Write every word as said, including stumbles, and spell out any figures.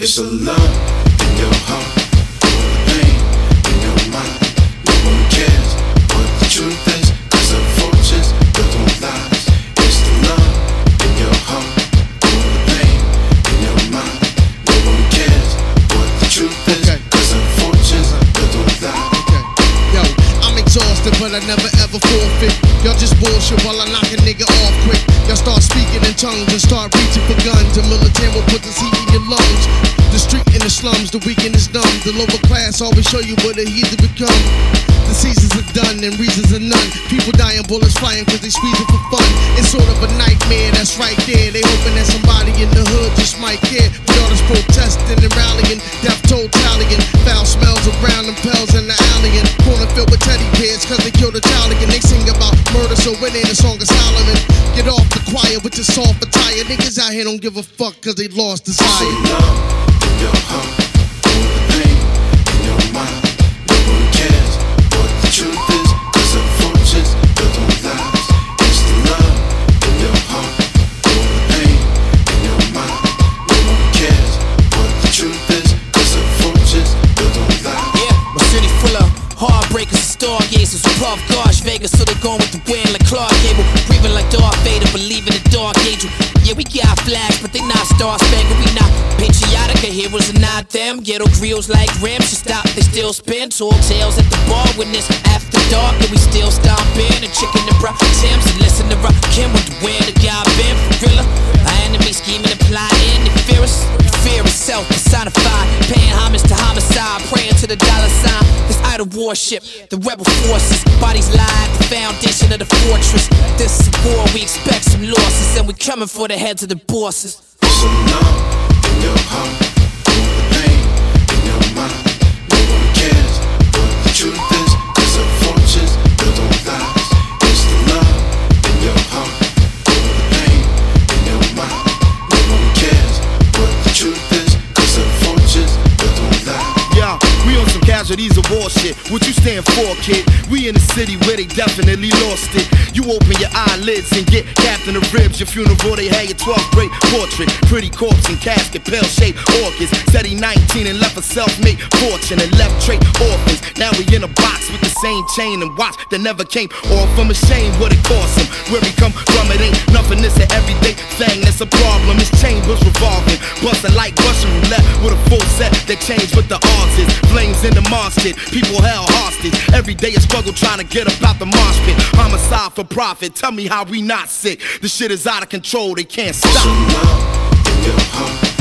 It's the love in your heart, all the pain in your mind. No one cares what the truth is, cause the fortune's built on lies. It's the love in your heart, all the pain in your mind. No one cares what the truth is, okay. Cause the fortune's built on lies. Okay. Yo, I'm exhausted, but I never ever forfeit. Y'all just bullshit while I knock a nigga off quick. Y'all start speaking in tongues and start reaching for guns. The military will put this heat in your lungs. The street in the slums, the weekend is numb. The lower class always show you what the heathen become. The seasons are done and reasons are none. People dying, bullets flying cause they squeezing for fun. It's sort of a nightmare that's right there. They hoping that somebody in the hood just might care. But all this protesting and rallying, death toll tallying. Foul smells around them pills in the alley. And corner filled with teddy bears cause they killed a child again. They sing about murder so it ain't a song of Solomon. Get off the choir with your soft attire. Niggas out here don't give a fuck cause they lost desire. It's the love in your heart, all the pain in your mind. No one cares what the truth is, cause the fortune's built on lies. It's the love in your heart, all the pain in your mind. No one cares what the truth is, cause the fortune's built on lies. Yeah, my city full of heartbreakers and stargazers who puff Gosh Vegas, so they going with the wind like Clark Gable. Breathing like Darth Vader, believe in the dark angel. Yeah, we got flags, but they not star-spangled. We not patriotic, our heroes are not them. Ghetto grills like rims, you stop, they still spin. Tall tales at the bar when it's after dark, and we still stompin'. A chicken and bra Tim's and listen to rock Kim with the where the guy been for real. Our enemy scheming and plotting, they fear us. Fear itself personified, paying homage to homicide, praying to the dollar sign. This idol warship, the rebel forces, bodies lie, the foundation of the fortress. This is a war, we expect some losses, and we coming for the heads of the bosses. It's the love in your heart, all the pain in your mind. No one cares what the truth is, cause the fortune's built on lies. It's the love in your heart, all the pain in your mind. No one cares what the truth is, cause the fortune's built on lies. Yeah, we on some casualties of war shit. What you stand for, kid? We in the city where they definitely lost it. You open your eyelids and get Captain of Ribs. Your funeral, they had your twelfth grade portrait. Pretty corpse and casket, pale-shaped orchids. Said he nineteen and left a self-made fortune and left trait orphans. Now we in a box with the same chain and watch that never came off from a shame. What it cost him, where he come from, it ain't nothing. It's an everyday thing, that's a problem. His chambers revolving, busting like Russian roulette with a full set that changed with the odds is. Flames in the marsh pit, people held hostage. Every day a struggle trying to get up out the marsh pit. Homicide for profit, tell me how we not sick. The shit is out of control, they can't stop. It's the love in your heart.